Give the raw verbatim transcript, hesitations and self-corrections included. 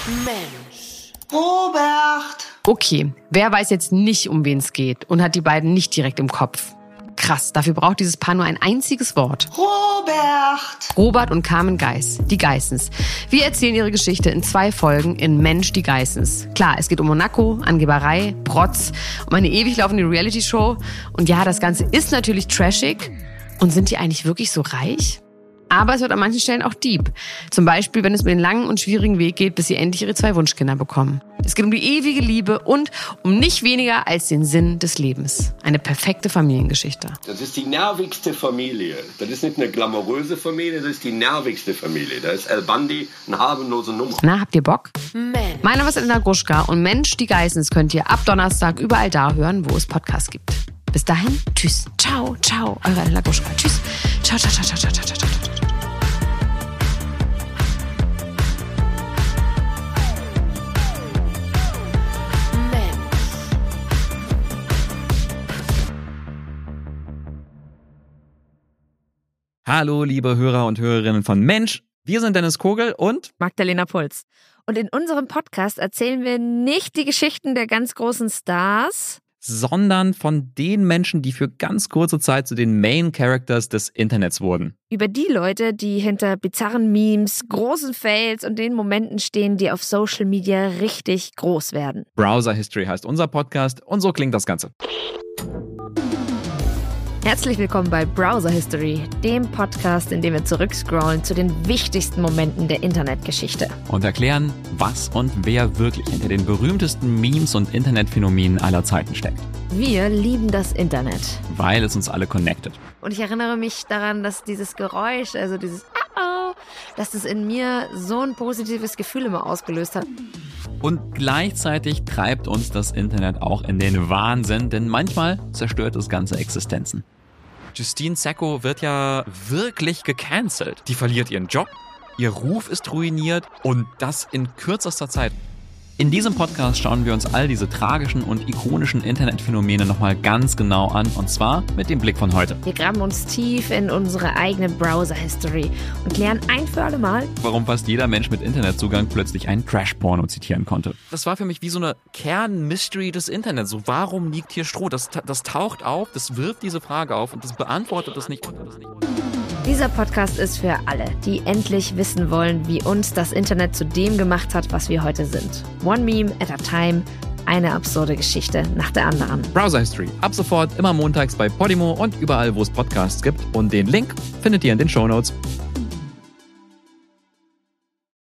Mensch. Robert. Okay, wer weiß jetzt nicht, um wen es geht und hat die beiden nicht direkt im Kopf? Krass, dafür braucht dieses Paar nur ein einziges Wort. Robert. Robert und Carmen Geiss, die Geissens. Wir erzählen ihre Geschichte in zwei Folgen in Mensch, die Geissens. Klar, es geht um Monaco, Angeberei, Protz, um eine ewig laufende Reality-Show. Und ja, das Ganze ist natürlich trashig. Und sind die eigentlich wirklich so reich? Aber es wird an manchen Stellen auch deep. Zum Beispiel, wenn es um den langen und schwierigen Weg geht, bis sie endlich ihre zwei Wunschkinder bekommen. Es geht um die ewige Liebe und um nicht weniger als den Sinn des Lebens. Eine perfekte Familiengeschichte. Das ist die nervigste Familie. Das ist nicht eine glamouröse Familie, das ist die nervigste Familie. Da ist El Bandi eine harmlose Nummer. Na, habt ihr Bock? Mensch. Mein Name ist Elena Gruschka und Mensch, die Geissens könnt ihr ab Donnerstag überall da hören, wo es Podcasts gibt. Bis dahin, tschüss, ciao, ciao, eure Elena Gruschka, tschüss, ciao, ciao, ciao, ciao, ciao, ciao, ciao, ciao. Hallo, liebe Hörer und Hörerinnen von Mensch. Wir sind Dennis Kogel und Magdalena Puls. Und in unserem Podcast erzählen wir nicht die Geschichten der ganz großen Stars, sondern von den Menschen, die für ganz kurze Zeit zu den Main Characters des Internets wurden. über die Leute, die hinter bizarren Memes, großen Fails und den Momenten stehen, die auf Social Media richtig groß werden. Browser History heißt unser Podcast und so klingt das Ganze. Herzlich willkommen bei Browser History, dem Podcast, in dem wir zurückscrollen zu den wichtigsten Momenten der Internetgeschichte. Und erklären, was und wer wirklich hinter den berühmtesten Memes und Internetphänomenen aller Zeiten steckt. Wir lieben das Internet. Weil es uns alle connectet. Und ich erinnere mich daran, dass dieses Geräusch, also dieses Oh, dass das in mir so ein positives Gefühl immer ausgelöst hat. Und gleichzeitig treibt uns das Internet auch in den Wahnsinn, denn manchmal zerstört es ganze Existenzen. Justine Sacco wird ja wirklich gecancelt. Die verliert ihren Job, ihr Ruf ist ruiniert und das in kürzester Zeit. In diesem Podcast schauen wir uns all diese tragischen und ikonischen Internetphänomene nochmal ganz genau an, und zwar mit dem Blick von heute. Wir graben uns tief in unsere eigene Browser-History und klären ein für alle Mal, warum fast jeder Mensch mit Internetzugang plötzlich einen Trash-Porno zitieren konnte. Das war für mich wie so eine Kern-Mystery des Internets. So, warum liegt hier Stroh? Das, das taucht auf, das wirft diese Frage auf und das beantwortet das nicht. Dieser Podcast ist für alle, die endlich wissen wollen, wie uns das Internet zu dem gemacht hat, was wir heute sind. One Meme at a time, eine absurde Geschichte nach der anderen. Browser History, ab sofort immer montags bei Podimo und überall, wo es Podcasts gibt. Und den Link findet ihr in den Shownotes.